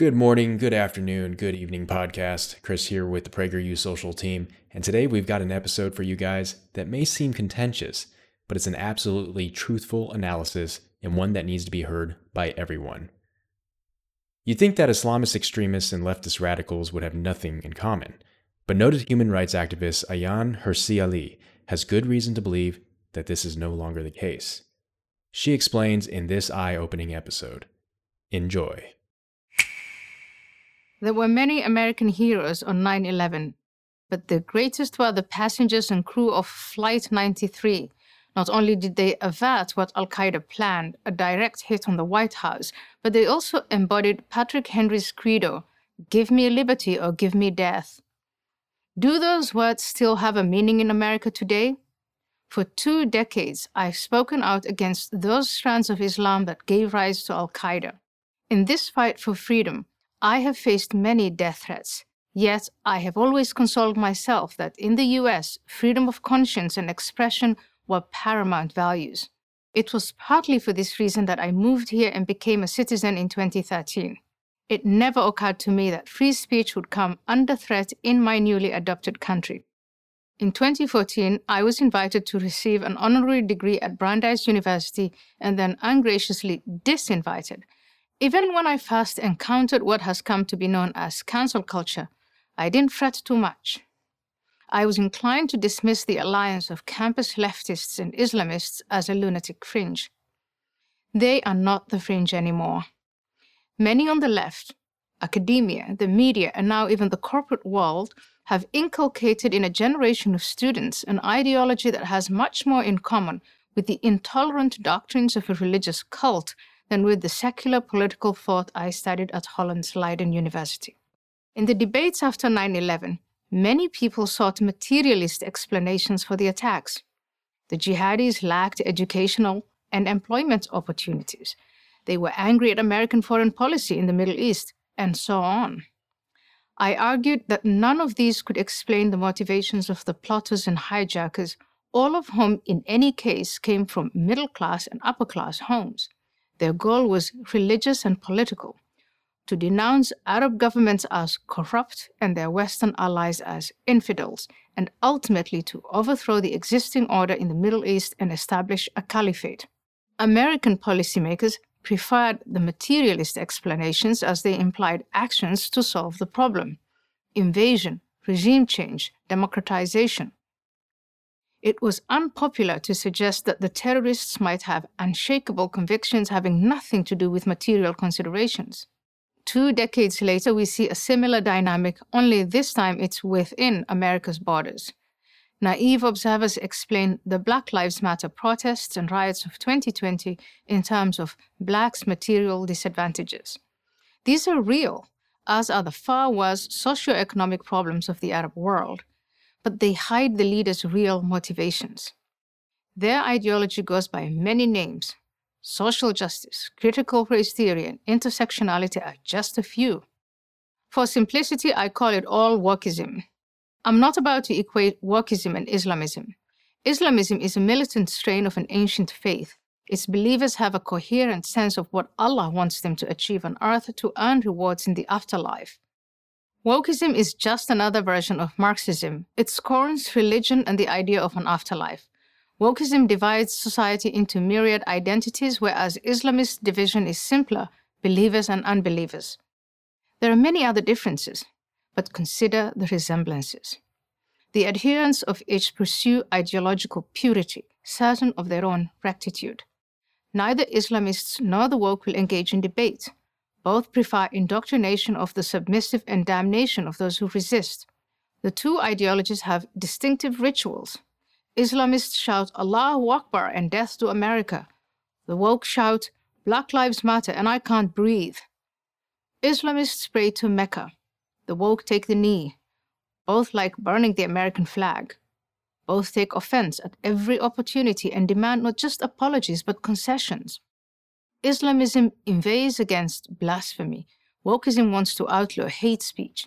Good morning, good afternoon, good evening podcast. Chris here with the PragerU social team, and today we've got an episode for you guys that may seem contentious, but it's an absolutely truthful analysis and one that needs to be heard by everyone. You'd think that Islamist extremists and leftist radicals would have nothing in common, but noted human rights activist Ayaan Hirsi Ali has good reason to believe that this is no longer the case. She explains in this eye-opening episode. Enjoy. There were many American heroes on 9/11, but the greatest were the passengers and crew of Flight 93. Not only did they avert what al-Qaeda planned, a direct hit on the White House, but they also embodied Patrick Henry's credo, "Give me liberty or give me death." Do those words still have a meaning in America today? For 2 decades, I've spoken out against those strands of Islam that gave rise to al-Qaeda. In this fight for freedom, I have faced many death threats, yet I have always consoled myself that in the US, freedom of conscience and expression were paramount values. It was partly for this reason that I moved here and became a citizen in 2013. It never occurred to me that free speech would come under threat in my newly adopted country. In 2014, I was invited to receive an honorary degree at Brandeis University and then ungraciously disinvited. Even when I first encountered what has come to be known as cancel culture, I didn't fret too much. I was inclined to dismiss the alliance of campus leftists and Islamists as a lunatic fringe. They are not the fringe anymore. Many on the left, academia, the media, and now even the corporate world have inculcated in a generation of students an ideology that has much more in common with the intolerant doctrines of a religious cult than with the secular political thought I studied at Holland's Leiden University. In the debates after 9/11, many people sought materialist explanations for the attacks. The jihadis lacked educational and employment opportunities. They were angry at American foreign policy in the Middle East, and so on. I argued that none of these could explain the motivations of the plotters and hijackers, all of whom in any case came from middle-class and upper-class homes. Their goal was religious and political, to denounce Arab governments as corrupt and their Western allies as infidels, and ultimately to overthrow the existing order in the Middle East and establish a caliphate. American policymakers preferred the materialist explanations as they implied actions to solve the problem: invasion, regime change, democratization. It was unpopular to suggest that the terrorists might have unshakable convictions having nothing to do with material considerations. 2 decades later, we see a similar dynamic, only this time it's within America's borders. Naive observers explain the Black Lives Matter protests and riots of 2020 in terms of blacks' material disadvantages. These are real, as are the far worse socioeconomic problems of the Arab world, but they hide the leaders' real motivations. Their ideology goes by many names. Social justice, critical race theory, and intersectionality are just a few. For simplicity, I call it all wokeism. I'm not about to equate wokeism and Islamism. Islamism is a militant strain of an ancient faith. Its believers have a coherent sense of what Allah wants them to achieve on earth to earn rewards in the afterlife. Wokeism is just another version of Marxism. It scorns religion and the idea of an afterlife. Wokeism divides society into myriad identities, whereas Islamist division is simpler: believers and unbelievers. There are many other differences, but consider the resemblances. The adherents of each pursue ideological purity, certain of their own rectitude. Neither Islamists nor the woke will engage in debate. Both prefer indoctrination of the submissive and damnation of those who resist. The two ideologies have distinctive rituals. Islamists shout Allahu Akbar and death to America. The woke shout Black Lives Matter and I can't breathe. Islamists pray to Mecca. The woke take the knee. Both like burning the American flag. Both take offense at every opportunity and demand not just apologies but concessions. Islamism inveighs against blasphemy. Wokeism wants to outlaw hate speech.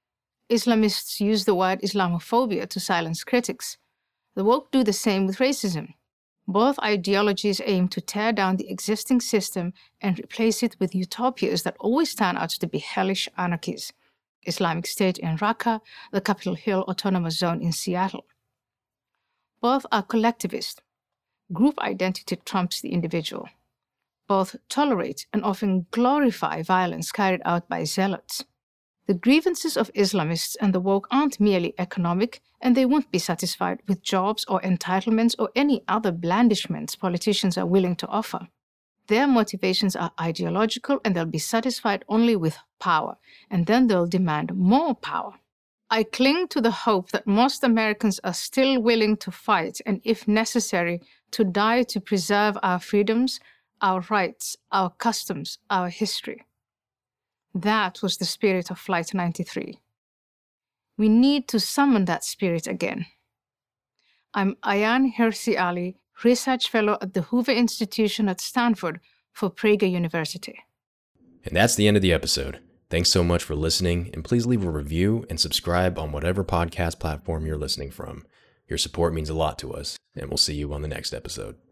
Islamists use the word Islamophobia to silence critics. The woke do the same with racism. Both ideologies aim to tear down the existing system and replace it with utopias that always turn out to be hellish anarchies. Islamic State in Raqqa, the Capitol Hill Autonomous Zone in Seattle. Both are collectivist. Group identity trumps the individual. Both tolerate and often glorify violence carried out by zealots. The grievances of Islamists and the woke aren't merely economic, and they won't be satisfied with jobs or entitlements or any other blandishments politicians are willing to offer. Their motivations are ideological, and they'll be satisfied only with power, and then they'll demand more power. I cling to the hope that most Americans are still willing to fight, and if necessary, to die to preserve our freedoms, our rights, our customs, our history. That was the spirit of Flight 93. We need to summon that spirit again. I'm Ayaan Hirsi Ali, Research Fellow at the Hoover Institution at Stanford for Prager University. And that's the end of the episode. Thanks so much for listening, and please leave a review and subscribe on whatever podcast platform you're listening from. Your support means a lot to us, and we'll see you on the next episode.